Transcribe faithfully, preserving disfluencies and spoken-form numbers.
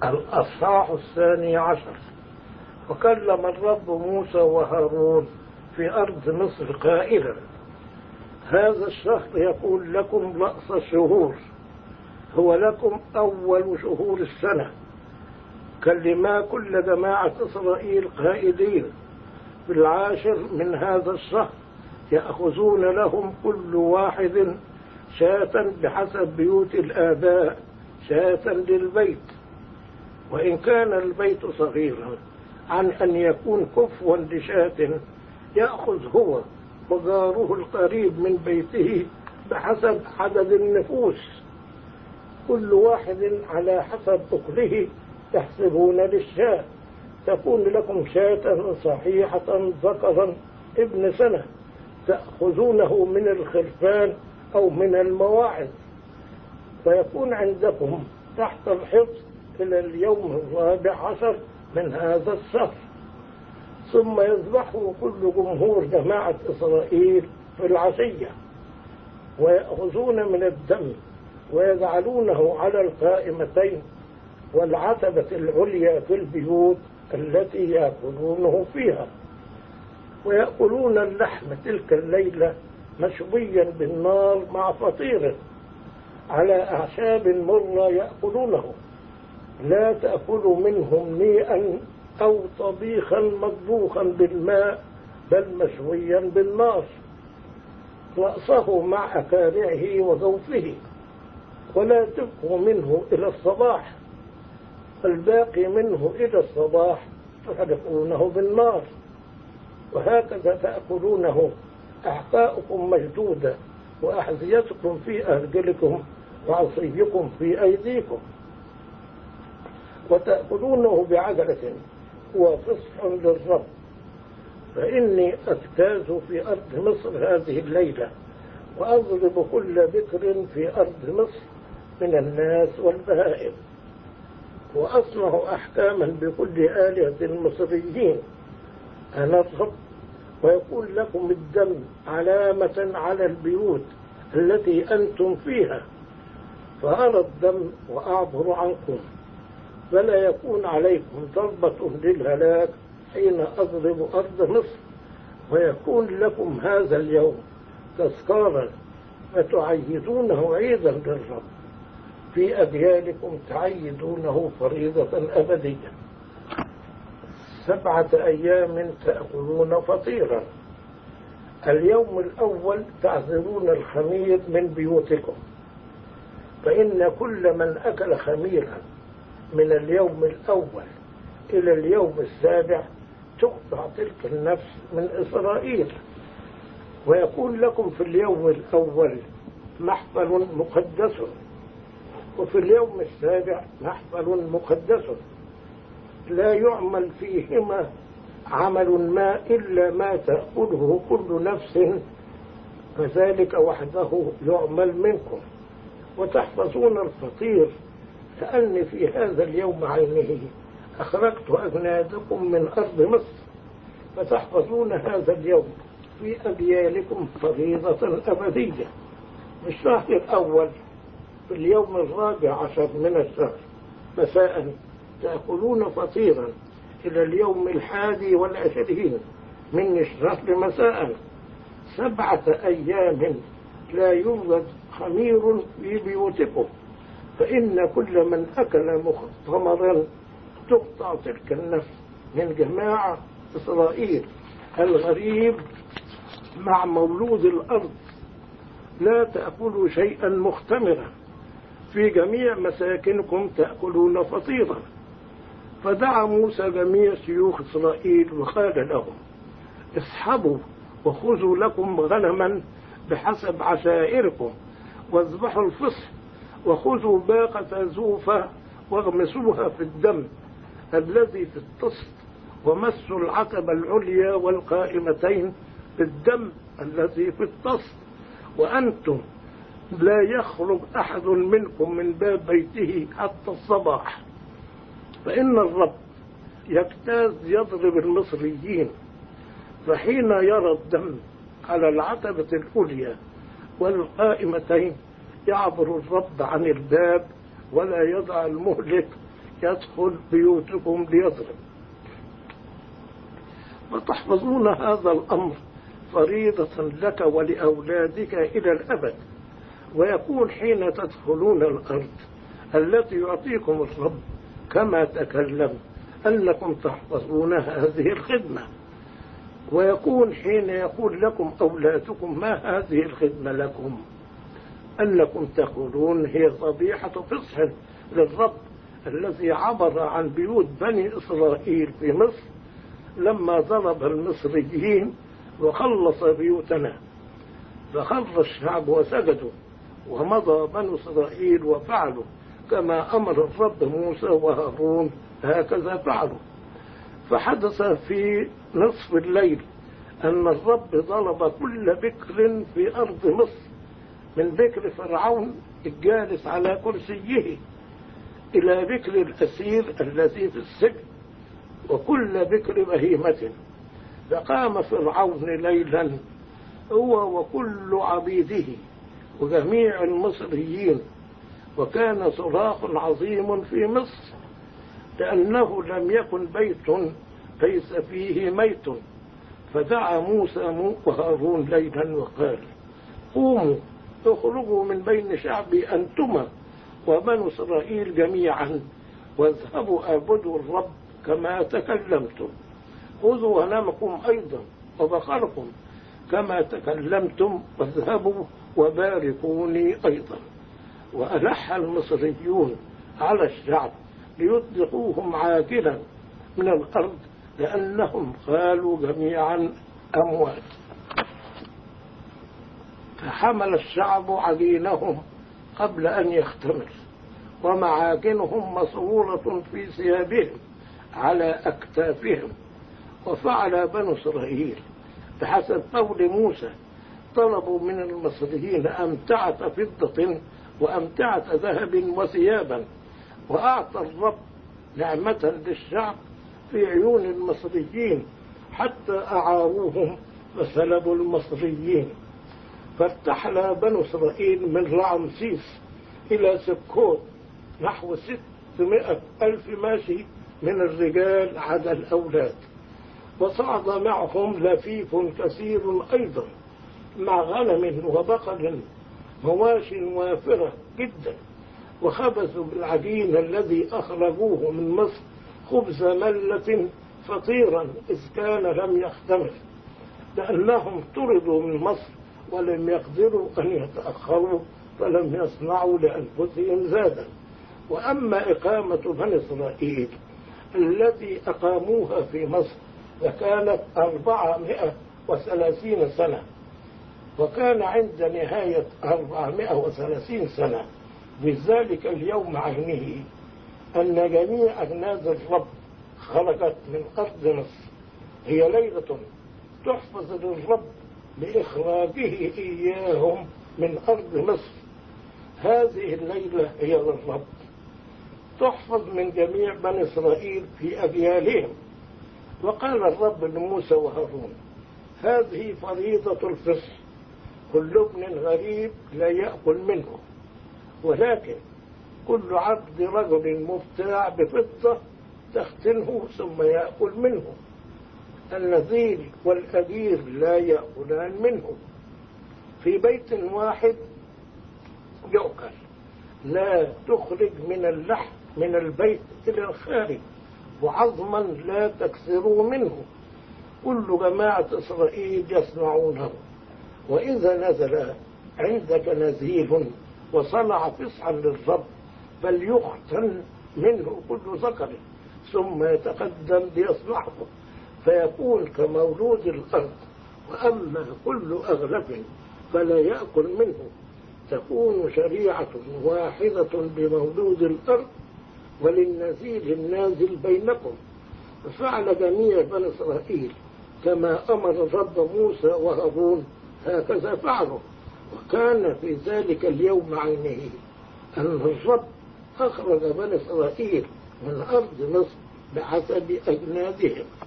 الأصحاح الثاني عشر. وكلم الرب موسى وهارون في أرض مصر قائلا: هذا الشهر يكون لكم رأس الشهور، هو لكم أول شهور السنة. كلما كل جماعة إسرائيل قائلين: في العاشر من هذا الشهر يأخذون لهم كل واحد شاة بحسب بيوت الآباء، شاة للبيت، وإن كان البيت صغيرا عن أن يكون كفوا لشاة يأخذ هو وجاره القريب من بيته بحسب عدد النفوس، كل واحد على حسب أكله تحسبون للشاة. تكون لكم شاة صحيحة ذكرا ابن سنة، تأخذونه من الخرفان أو من المواعظ، ويكون عندكم تحت الحفظ إلى اليوم الرابع عشر من هذا الشهر. ثم يذبحه كل جمهور جماعة إسرائيل في العشية، ويأخذون من الدم ويجعلونه على القائمتين والعتبة العليا في البيوت التي يأكلونه فيها، ويأكلون اللحم تلك الليلة مشويا بالنار مع فطير على أعشاب مرة يأكلونه. لا تأكلوا منهم نيئا أو طبيخا مطبوخا بالماء، بل مشويا بالنار، رأسه مع أكارعه وجوفه، ولا تبقوا منه إلى الصباح، والباقي منه إلى الصباح تحرقونه بالنار. وهكذا تأكلونه أحقاؤكم مشدودة، وأحذيتكم في أرجلكم، وعصيكم في أيديكم، وتأكلونه بعجلة، هو فصح للرب. فإني أجتاز في أرض مصر هذه الليلة، وأضرب كل بكر في أرض مصر من الناس والبهائم، وأصنع أحكاما بكل آلهة المصريين. أنا الرب. ويكون لكم الدم علامة على البيوت التي أنتم فيها، فأرى الدم وأعبر عنكم، فلا يكون عليكم ضربة للهلاك حين أضرب أرض مصر. ويكون لكم هذا اليوم تذكارا، فتعيدونه عيدا للرب، في أجيالكم تعيدونه فريضة أبدية. سبعة أيام تأكلون فطيرا. اليوم الأول تعذرون الخمير من بيوتكم، فإن كل من أكل خميرا من اليوم الأول إلى اليوم السابع تقطع تلك النفس من إسرائيل. ويكون لكم في اليوم الأول محفل مقدس، وفي اليوم السابع محفل مقدس، لا يعمل فيهما عمل ما إلا ما تأكله كل نفس، فذلك وحده يعمل منكم. وتحفظون الفطير، لأني في هذا اليوم عينه أخرجت أجنادكم من أرض مصر، فتحفظون هذا اليوم في أجيالكم فريضة أبدية. الشهر الأول في اليوم الرابع عشر من الشهر مساء تأكلون فطيرا إلى اليوم الحادي والعشرين من الشهر مساء. سبعة أيام لا يوجد خمير في بيوتكم، فإن كل من أكل مختمرا تقطع تلك النفس من جماعة إسرائيل، الغريب مع مولود الأرض. لا تأكلوا شيئا مختمرا، في جميع مساكنكم تأكلون فطيرا. فدعا موسى جميع شيوخ إسرائيل وقال لهم: اسحبوا وخذوا لكم غنما بحسب عشائركم، واذبحوا الفصح، وخذوا باقة زوفة واغمسوها في الدم الذي في الطست، ومسوا العتبة العليا والقائمتين بالدم الذي في الطست. وأنتم لا يخرج أحد منكم من باب بيته حتى الصباح، فإن الرب يجتاز يضرب المصريين. فحين يرى الدم على العتبة العليا والقائمتين يعبر الرب عن الباب، ولا يضع المهلك يدخل بيوتكم ليضرب، وتحفظون هذا الأمر فريضة لك ولأولادك إلى الأبد. ويكون حين تدخلون الأرض التي يعطيكم الرب كما تكلم أنكم تحفظون هذه الخدمة. ويكون حين يقول لكم أولادكم ما هذه الخدمة لكم، أنكم تقولون هي ذبيحة فصح للرب الذي عبر عن بيوت بني إسرائيل في مصر لما ضرب المصريين وخلص بيوتنا، فخر الشعب وسجدوا، ومضى بنو إسرائيل وفعلوا كما أمر الرب موسى وهارون هكذا فعلوا. فحدث في نصف الليل أن الرب ضرب كل بكر في أرض مصر، من بكر فرعون الجالس على كرسيه إلى بكر الأسير الذي في السجن وكل بكر بهيمة. فقام فرعون ليلا هو وكل عبيده وجميع المصريين، وكان صراخ عظيم في مصر لأنه لم يكن بيت ليس فيه ميت. فدعا موسى وهارون ليلا وقال قوموا اخرجوا من بين شعبي أنتما وبنو إسرائيل جميعا واذهبوا اعبدوا الرب كما تكلمتم، خذوا غنمكم أيضا وبقركم كما تكلمتم واذهبوا وباركوني أيضا. وألح المصريون على الشعب ليطلقوهم عاجلا من الأرض لأنهم قالوا جميعا أموات. فحمل الشعب عجينهم قبل أن يختمر، ومعاجنهم مصورة في ثيابهم على أكتافهم. وفعل بنو إسرائيل بحسب قول موسى، طلبوا من المصريين أمتعة فضة وأمتعة ذهب وثيابا، وأعطى الرب نعمة للشعب في عيون المصريين حتى أعاروهم فسلبوا المصريين. فارتحل بنو إسرائيل من رعمسيس إلى سكوت نحو ستمائة ألف ماشي من الرجال عدا الأولاد، وصعد معهم لفيف كثير أيضا مع غنم وبقر مواش وافرة جدا، وخبزوا بالعجين الذي أخرجوه من مصر خبز ملة فطيرا إذ كان لم يختمر، لأنهم طردوا من مصر ولم يقدروا أن يتأخروا فلم يصنعوا لأنفسهم زادا. وأما إقامة بني إسرائيل التي أقاموها في مصر فكانت أربعمائة وثلاثين سنة. وكان عند نهاية أربعمائة وثلاثين سنة بذلك اليوم عينه أن جميع أجناد الرب خرجت من أرض مصر. هي ليلة تحفظ للرب لإخراجه إياهم من أرض مصر. هذه الليلة هي للرب، تحفظ من جميع بني إسرائيل في أجيالهم. وقال الرب لموسى وهارون هذه فريضة الفصح، كل ابن غريب لا يأكل منه، ولكن كل عبد رجل مبتاع بفضة تختنه ثم يأكل منه. النذير والأجير لا يأكلان منه. في بيت واحد يؤكل، لا تخرج من اللحم من البيت إلى الخارج، وعظما لا تكسروا منه. كل جماعة إسرائيل يصنعونه. وإذا نزل عندك نزيل وصنع فصحا للرب فليختن منه كل ذكر ثم يتقدم ليصنعه فيكون كمولود الأرض. وأما كل أغلف فلا يأكل منه. تكون شريعة واحدة بمولود الأرض وللنزيل النازل بينكم. ففعل جميع بني إسرائيل كما أمر الرب موسى وهارون هكذا فعلوا. وكان في ذلك اليوم عينه أن الرب أخرج بني إسرائيل من أرض مصر بحسب أجنادهم.